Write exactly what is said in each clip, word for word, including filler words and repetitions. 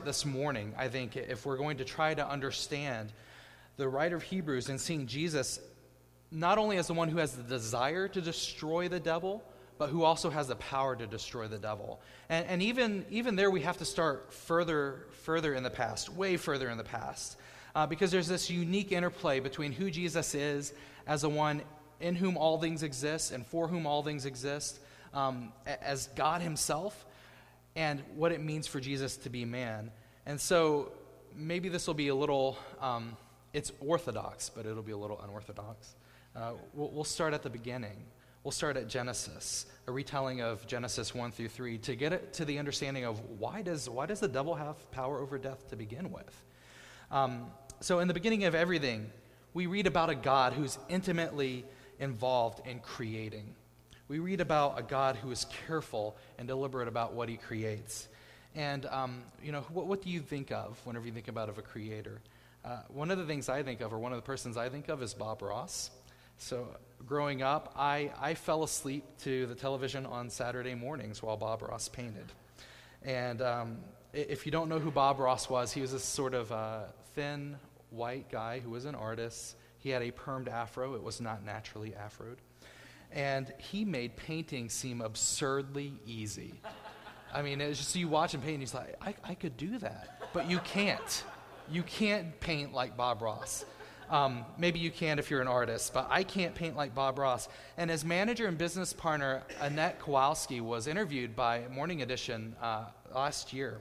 this morning, I think, if we're going to try to understand the writer of Hebrews and seeing Jesus not only as the one who has the desire to destroy the devil, but who also has the power to destroy the devil. And, and even, even there, we have to start further, further in the past, way further in the past, uh, because there's this unique interplay between who Jesus is as the one in whom all things exist and for whom all things exist, um, as God himself, and what it means for Jesus to be man. And so maybe this will be a little, um, it's orthodox, but it'll be a little unorthodox. Uh, we'll, we'll start at the beginning. We'll start at Genesis, a retelling of Genesis one through three, to get it to the understanding of why does why does the devil have power over death to begin with? Um, so in the beginning of everything, we read about a God who's intimately involved in creating. We read about a God who is careful and deliberate about what he creates. And, um, you know, what, what do you think of whenever you think about of a creator? Uh, one of the things I think of, or one of the persons I think of, is Bob Ross. So growing up, I, I fell asleep to the television on Saturday mornings while Bob Ross painted. And um, if you don't know who Bob Ross was, he was this sort of uh, thin, white guy who was an artist. He had a permed afro. It was not naturally afroed. And he made painting seem absurdly easy. I mean, it was just, you watch him paint, and he's like, I, I could do that. But you can't. You can't paint like Bob Ross. Um, maybe you can if you're an artist, but I can't paint like Bob Ross. And his manager and business partner, Annette Kowalski, was interviewed by Morning Edition uh, last year,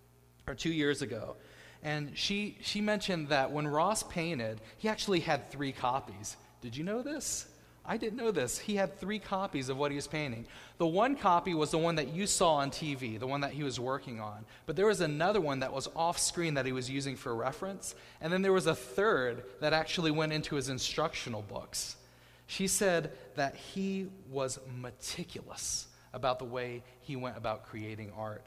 or two years ago. And she, she mentioned that when Ross painted, he actually had three copies. Did you know this? I didn't know this. He had three copies of what he was painting. The one copy was the one that you saw on T V, the one that he was working on. But there was another one that was off screen that he was using for reference. And then there was a third that actually went into his instructional books. She said that he was meticulous about the way he went about creating art.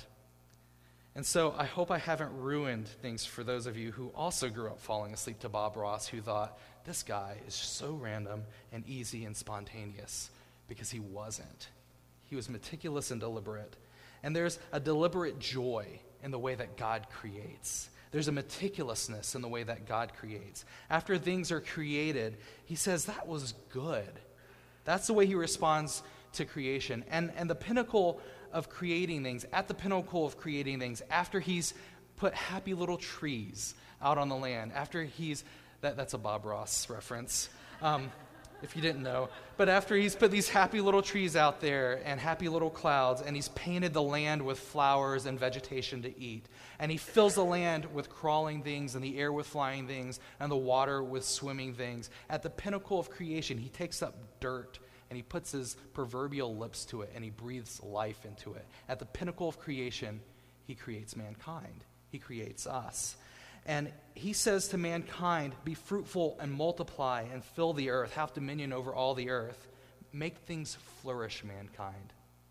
And so I hope I haven't ruined things for those of you who also grew up falling asleep to Bob Ross, who thought, this guy is so random and easy and spontaneous, because he wasn't. He was meticulous and deliberate. And there's a deliberate joy in the way that God creates. There's a meticulousness in the way that God creates. After things are created, he says, that was good. That's the way he responds to creation. And, and the pinnacle of creating things, at the pinnacle of creating things, after he's put happy little trees out on the land, after he's That, that's a Bob Ross reference, um, if you didn't know. But after he's put these happy little trees out there and happy little clouds, and he's painted the land with flowers and vegetation to eat, and he fills the land with crawling things and the air with flying things and the water with swimming things, at the pinnacle of creation, he takes up dirt and he puts his proverbial lips to it and he breathes life into it. At the pinnacle of creation, he creates mankind. He creates us. And he says to mankind, be fruitful and multiply and fill the earth, have dominion over all the earth. Make things flourish, mankind.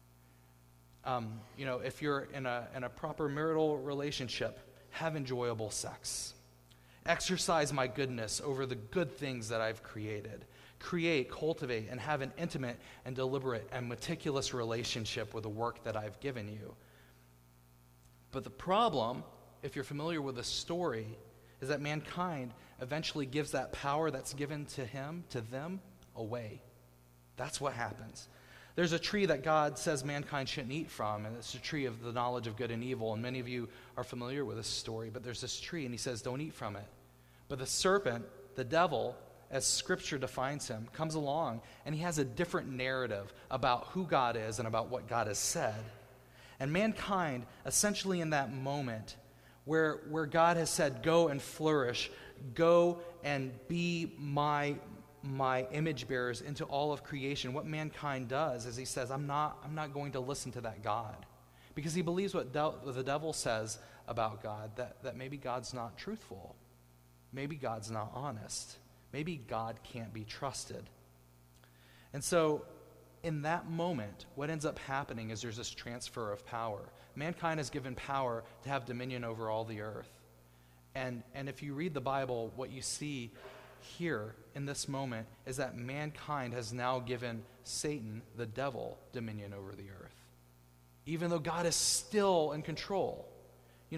Um, you know, if you're in a, in a proper marital relationship, have enjoyable sex. Exercise my goodness over the good things that I've created. Create, cultivate, and have an intimate and deliberate and meticulous relationship with the work that I've given you. But the problem, if you're familiar with the story, is that mankind eventually gives that power that's given to him, to them, away. That's what happens. There's a tree that God says mankind shouldn't eat from, and it's the tree of the knowledge of good and evil, and many of you are familiar with this story, but there's this tree, and he says, don't eat from it. But the serpent, the devil, as Scripture defines him, comes along, and he has a different narrative about who God is and about what God has said. And mankind, essentially in that moment, Where, where God has said, go and flourish, go and be my, my image bearers into all of creation. What mankind does is he says, I'm not, I'm not going to listen to that God. Because he believes what de- the devil says about God, that, that maybe God's not truthful. Maybe God's not honest. Maybe God can't be trusted. And so in that moment, what ends up happening is there's this transfer of power. Mankind is given power to have dominion over all the earth. And, and if you read the Bible, what you see here in this moment is that mankind has now given Satan, the devil, dominion over the earth. Even though God is still in control. You know,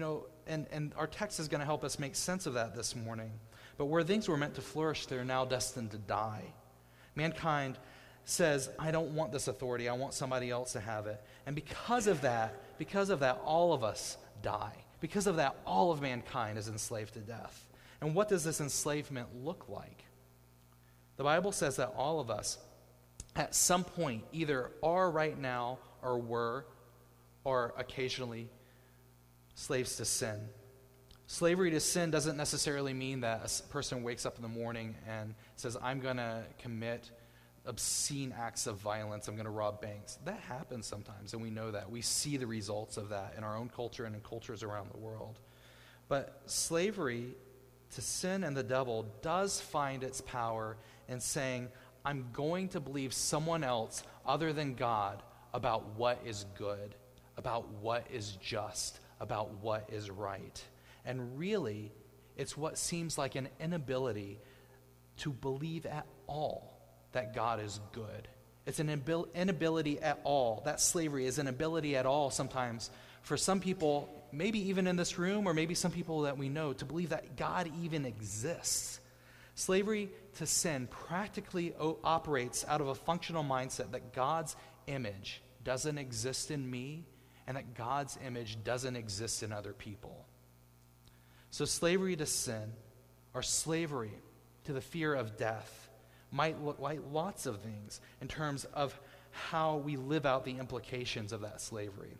and, and our text is going to help us make sense of that this morning. But where things were meant to flourish, they're now destined to die. Mankind says, I don't want this authority. I want somebody else to have it. And because of that, because of that, all of us die. Because of that, all of mankind is enslaved to death. And what does this enslavement look like? The Bible says that all of us, at some point, either are right now or were, or occasionally, slaves to sin. Slavery to sin doesn't necessarily mean that a person wakes up in the morning and says, I'm going to commit obscene acts of violence, I'm going to rob banks. That happens sometimes, and we know that. We see the results of that in our own culture and in cultures around the world. But slavery to sin and the devil does find its power in saying, I'm going to believe someone else other than God about what is good, about what is just, about what is right. And really, it's what seems like an inability to believe at all that God is good. It's an inability at all. That slavery is an ability at all sometimes for some people, maybe even in this room, or maybe some people that we know, to believe that God even exists. Slavery to sin practically o- operates out of a functional mindset that God's image doesn't exist in me and that God's image doesn't exist in other people. So slavery to sin, or slavery to the fear of death, might look like lots of things in terms of how we live out the implications of that slavery.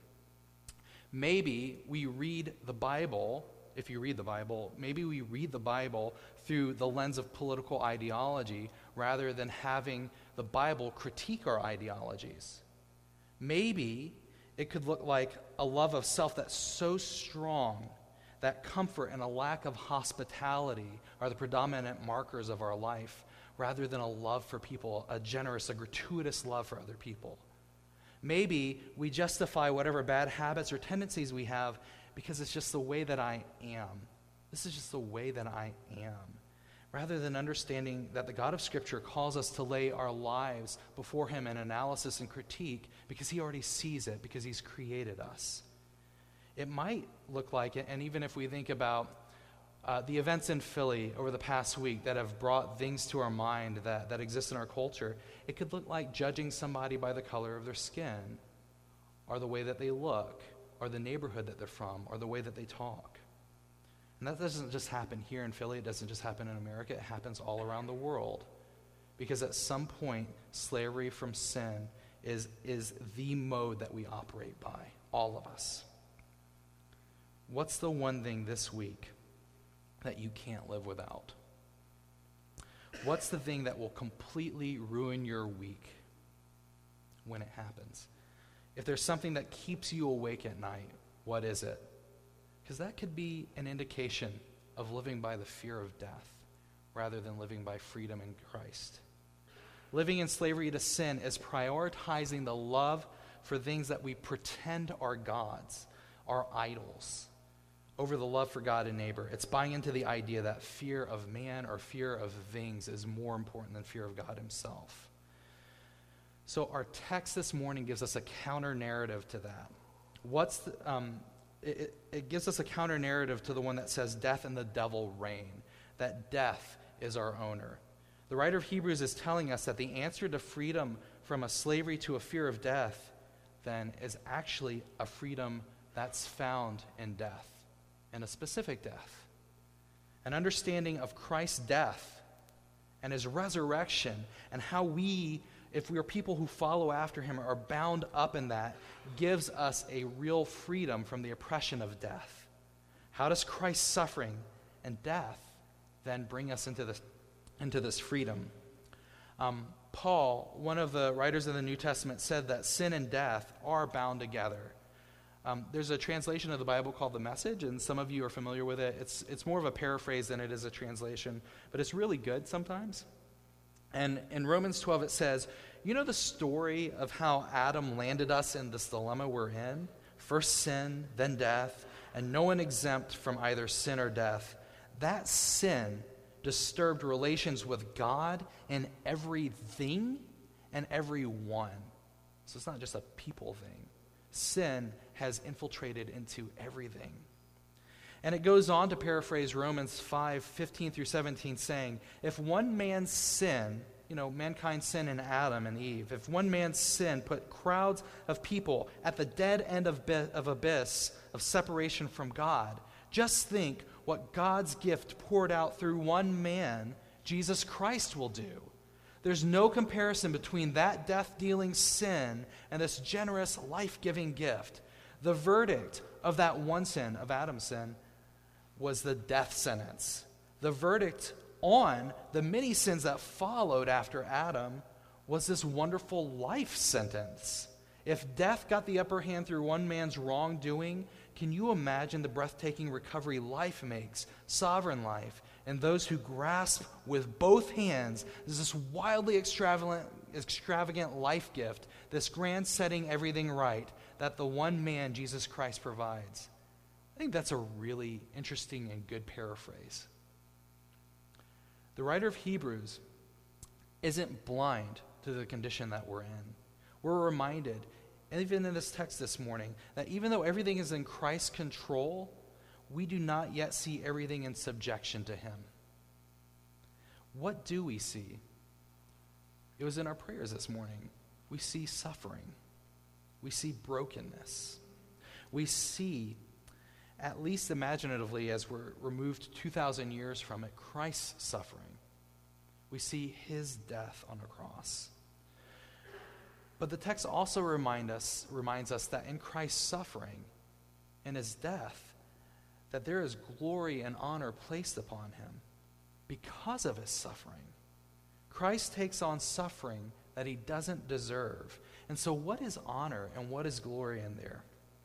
Maybe we read the Bible, if you read the Bible, maybe we read the Bible through the lens of political ideology rather than having the Bible critique our ideologies. Maybe it could look like a love of self that's so strong that comfort and a lack of hospitality are the predominant markers of our life, rather than a love for people, a generous, a gratuitous love for other people. Maybe we justify whatever bad habits or tendencies we have because it's just the way that I am. This is just the way that I am. Rather than understanding that the God of Scripture calls us to lay our lives before Him in analysis and critique because He already sees it, because He's created us. It might look like it, and even if we think about Uh, the events in Philly over the past week that have brought things to our mind that, that exist in our culture, it could look like judging somebody by the color of their skin, or the way that they look, or the neighborhood that they're from, or the way that they talk. And that doesn't just happen here in Philly. It doesn't just happen in America. It happens all around the world. Because at some point, slavery from sin is, is the mode that we operate by, all of us. What's the one thing this week that you can't live without? What's the thing that will completely ruin your week when it happens? If there's something that keeps you awake at night, what is it? Because that could be an indication of living by the fear of death rather than living by freedom in Christ. Living in slavery to sin is prioritizing the love for things that we pretend are gods, are idols, over the love for God and neighbor. It's buying into the idea that fear of man or fear of things is more important than fear of God Himself. So our text this morning gives us a counter narrative to that. What's the, um, it, it gives us a counter narrative to the one that says death and the devil reign, that death is our owner. The writer of Hebrews is telling us that the answer to freedom from a slavery to a fear of death then is actually a freedom that's found in death. And a specific death. An understanding of Christ's death and His resurrection, and how we, if we are people who follow after Him, are bound up in that, gives us a real freedom from the oppression of death. How does Christ's suffering and death then bring us into this, into this freedom? Um, Paul, one of the writers of the New Testament, said that sin and death are bound together. Um, there's a translation of the Bible called The Message, and some of you are familiar with it. It's it's more of a paraphrase than it is a translation, but it's really good sometimes. And in Romans twelve it says, you know the story of how Adam landed us in this dilemma we're in? First sin, then death, and no one exempt from either sin or death. That sin disturbed relations with God in everything and everyone. So it's not just a people thing. Sin has infiltrated into everything. And it goes on to paraphrase Romans five, fifteen through seventeen, saying, if one man's sin, you know, mankind's sin in Adam and Eve, if one man's sin put crowds of people at the dead end of, bi- of abyss of separation from God, just think what God's gift poured out through one man, Jesus Christ, will do. There's no comparison between that death-dealing sin and this generous, life-giving gift. The verdict of that one sin, of Adam's sin, was the death sentence. The verdict on the many sins that followed after Adam was this wonderful life sentence. If death got the upper hand through one man's wrongdoing, can you imagine the breathtaking recovery life makes, sovereign life, and those who grasp with both hands this wildly extravagant, extravagant life gift, this grand setting everything right that the one man, Jesus Christ, provides? I think that's a really interesting and good paraphrase. The writer of Hebrews isn't blind to the condition that we're in. We're reminded, even in this text this morning, that even though everything is in Christ's control, we do not yet see everything in subjection to him. What do we see? It was in our prayers this morning. We see suffering. We see brokenness. We see, at least imaginatively, as we're removed two thousand years from it, Christ's suffering. We see his death on a cross. But the text also remind us, reminds us that in Christ's suffering and his death, that there is glory and honor placed upon him because of his suffering. Christ takes on suffering that he doesn't deserve. And so what is honor and what is glory in there?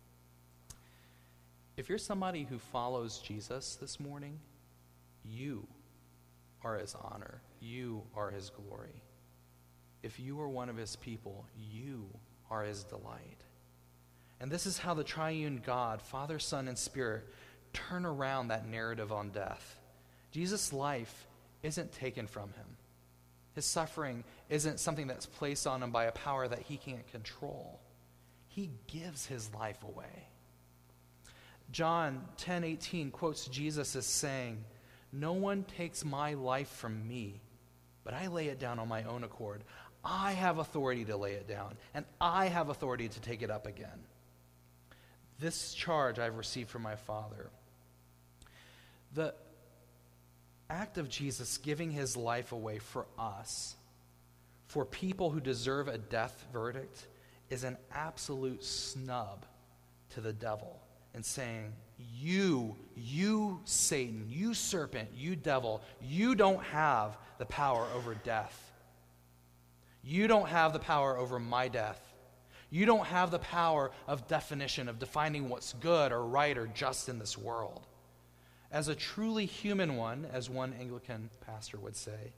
If you're somebody who follows Jesus this morning, you are his honor. You are his glory. If you are one of his people, you are his delight. And this is how the triune God, Father, Son, and Spirit, turn around that narrative on death. Jesus' life isn't taken from him. His suffering isn't something that's placed on him by a power that he can't control. He gives his life away. John ten eighteen quotes Jesus as saying, "No one takes my life from me, but I lay it down on my own accord. I have authority to lay it down, and I have authority to take it up again. This charge I've received from my Father." The act of Jesus giving his life away for us, for people who deserve a death verdict, is an absolute snub to the devil and saying, you, you Satan, you serpent, you devil, you don't have the power over death. You don't have the power over my death. You don't have the power of definition, of defining what's good or right or just in this world. As a truly human one, as one Anglican pastor would say,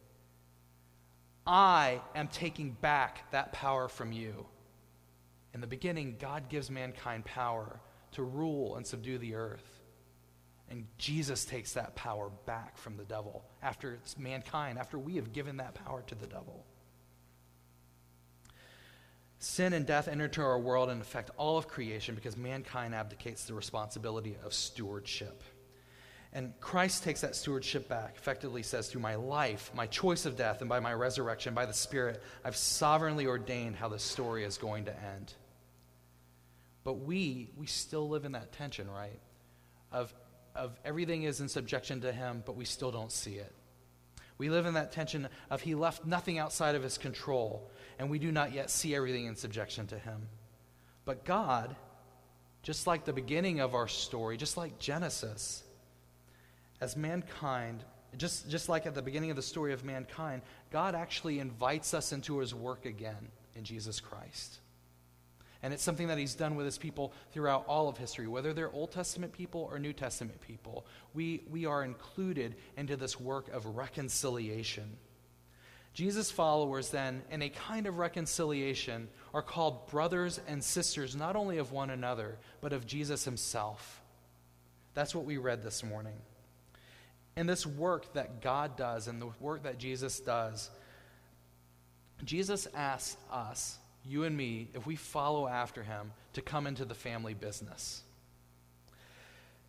I am taking back that power from you. In the beginning, God gives mankind power to rule and subdue the earth. And Jesus takes that power back from the devil after it's mankind, after we have given that power to the devil. Sin and death enter into our world and affect all of creation because mankind abdicates the responsibility of stewardship. And Christ takes that stewardship back, effectively says, through my life, my choice of death, and by my resurrection, by the Spirit, I've sovereignly ordained how the story is going to end. But we, we still live in that tension, right? Of, of everything is in subjection to him, but we still don't see it. We live in that tension of he left nothing outside of his control, and we do not yet see everything in subjection to him. But God, just like the beginning of our story, just like Genesis, as mankind, just, just like at the beginning of the story of mankind, God actually invites us into his work again in Jesus Christ. And it's something that he's done with his people throughout all of history, whether they're Old Testament people or New Testament people. We, we are included into this work of reconciliation. Jesus' followers then, in a kind of reconciliation, are called brothers and sisters, not only of one another, but of Jesus himself. That's what we read this morning. And this work that God does and the work that Jesus does, Jesus asks us, you and me, if we follow after him, to come into the family business.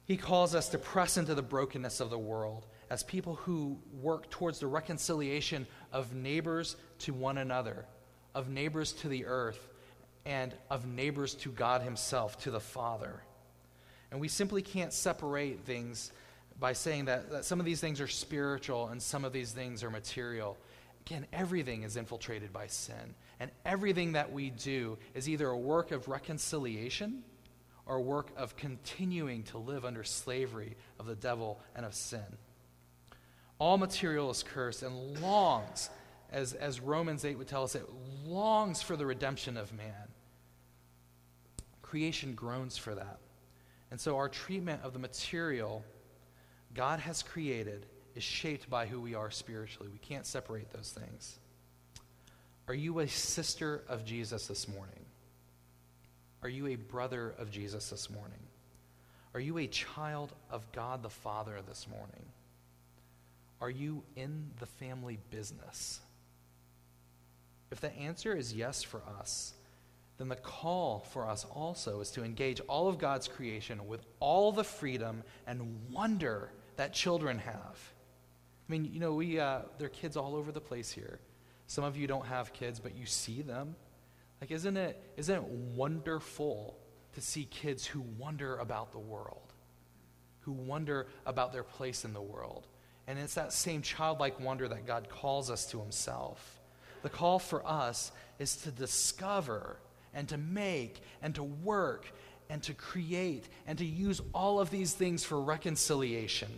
He calls us to press into the brokenness of the world as people who work towards the reconciliation of neighbors to one another, of neighbors to the earth, and of neighbors to God himself, to the Father. And we simply can't separate things by saying that, that some of these things are spiritual and some of these things are material. Again, everything is infiltrated by sin. And everything that we do is either a work of reconciliation or a work of continuing to live under slavery of the devil and of sin. All material is cursed and longs, as, as Romans eight would tell us, it longs for the redemption of man. Creation groans for that. And so our treatment of the material God has created is shaped by who we are spiritually. We can't separate those things. Are you a sister of Jesus this morning? Are you a brother of Jesus this morning? Are you a child of God the Father this morning? Are you in the family business? If the answer is yes for us, then the call for us also is to engage all of God's creation with all the freedom and wonder that children have. I mean, you know, we uh, there are kids all over the place here. Some of you don't have kids, but you see them. Like, isn't it isn't it wonderful to see kids who wonder about the world, who wonder about their place in the world? And it's that same childlike wonder that God calls us to himself. The call for us is to discover and to make and to work and to create and to use all of these things for reconciliation.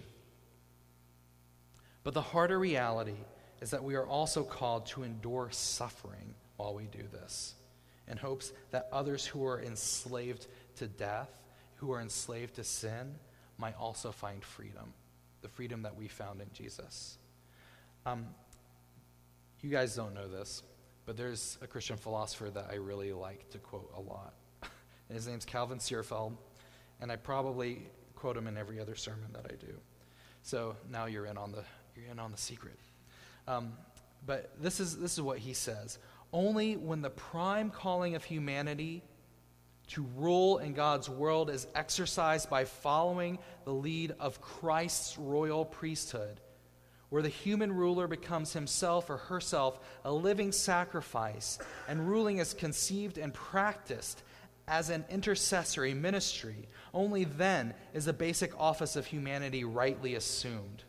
But the harder reality is that we are also called to endure suffering while we do this, in hopes that others who are enslaved to death, who are enslaved to sin, might also find freedom, the freedom that we found in Jesus. Um, you guys don't know this, but there's a Christian philosopher that I really like to quote a lot. And his name's Calvin Searfeld, and I probably quote him in every other sermon that I do. So now you're in on the you're in on the secret. Um, but this is this is what he says: only when the prime calling of humanity to rule in God's world is exercised by following the lead of Christ's royal priesthood, where the human ruler becomes himself or herself a living sacrifice, and ruling is conceived and practiced as an intercessory ministry, only then is the basic office of humanity rightly assumed.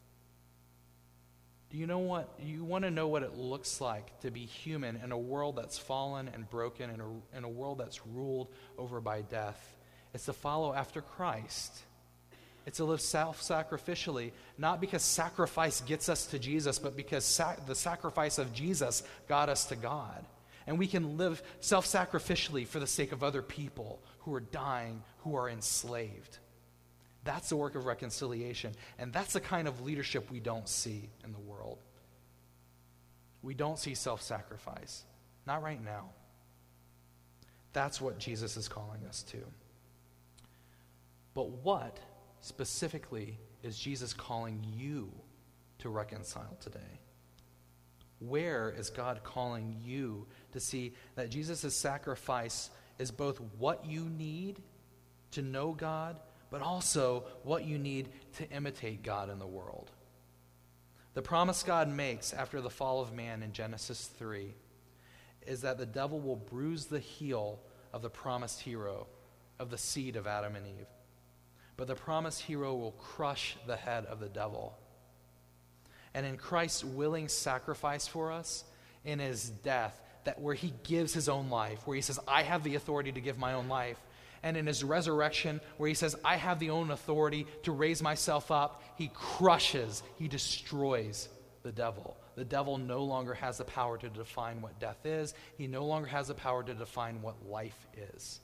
Do you know what, you want to know what it looks like to be human in a world that's fallen and broken, in a, in a world that's ruled over by death? It's to follow after Christ. It's to live self-sacrificially, not because sacrifice gets us to Jesus, but because sac- the sacrifice of Jesus got us to God. And we can live self-sacrificially for the sake of other people who are dying, who are enslaved. That's the work of reconciliation. And that's the kind of leadership we don't see in the world. We don't see self-sacrifice. Not right now. That's what Jesus is calling us to. But what specifically is Jesus calling you to reconcile today? Where is God calling you to see that Jesus' sacrifice is both what you need to know God, but also what you need to imitate God in the world? The promise God makes after the fall of man in Genesis three is that the devil will bruise the heel of the promised hero, of the seed of Adam and Eve. But the promised hero will crush the head of the devil. And in Christ's willing sacrifice for us, in his death, that where he gives his own life, where he says, I have the authority to give my own life, and in his resurrection, where he says, I have the own authority to raise myself up, he crushes, he destroys the devil. The devil no longer has the power to define what death is. He no longer has the power to define what life is.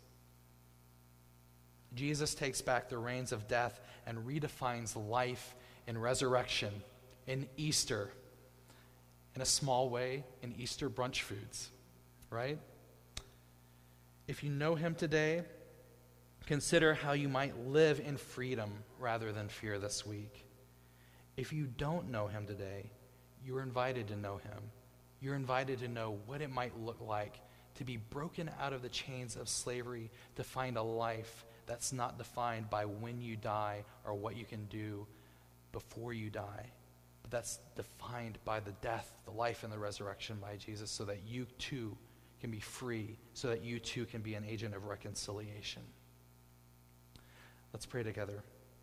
Jesus takes back the reins of death and redefines life in resurrection, in Easter, in a small way, in Easter brunch foods, right? If you know him today, consider how you might live in freedom rather than fear this week. If you don't know him today, you're invited to know him. You're invited to know what it might look like to be broken out of the chains of slavery, to find a life that's not defined by when you die or what you can do before you die, but that's defined by the death, the life, and the resurrection by Jesus, so that you too can be free, so that you too can be an agent of reconciliation. Let's pray together.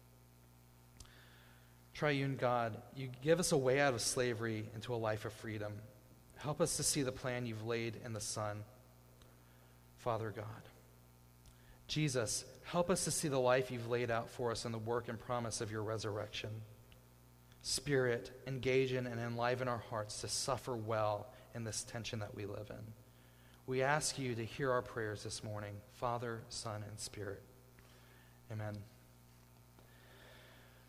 Triune God, you give us a way out of slavery into a life of freedom. Help us to see the plan you've laid in the Son, Father God. Jesus, help us to see the life you've laid out for us in the work and promise of your resurrection. Spirit, engage in and enliven our hearts to suffer well in this tension that we live in. We ask you to hear our prayers this morning, Father, Son, and Spirit. Amen.